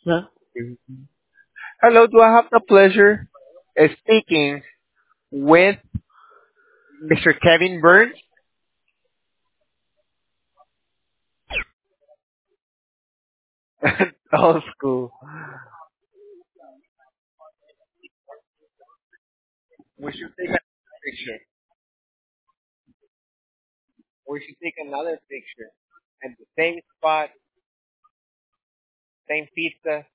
Huh? Hello, do I have the pleasure of speaking with Mr. Kevin Burns? Old school. We should take another picture. We should take another picture. At the same spot, same pizza.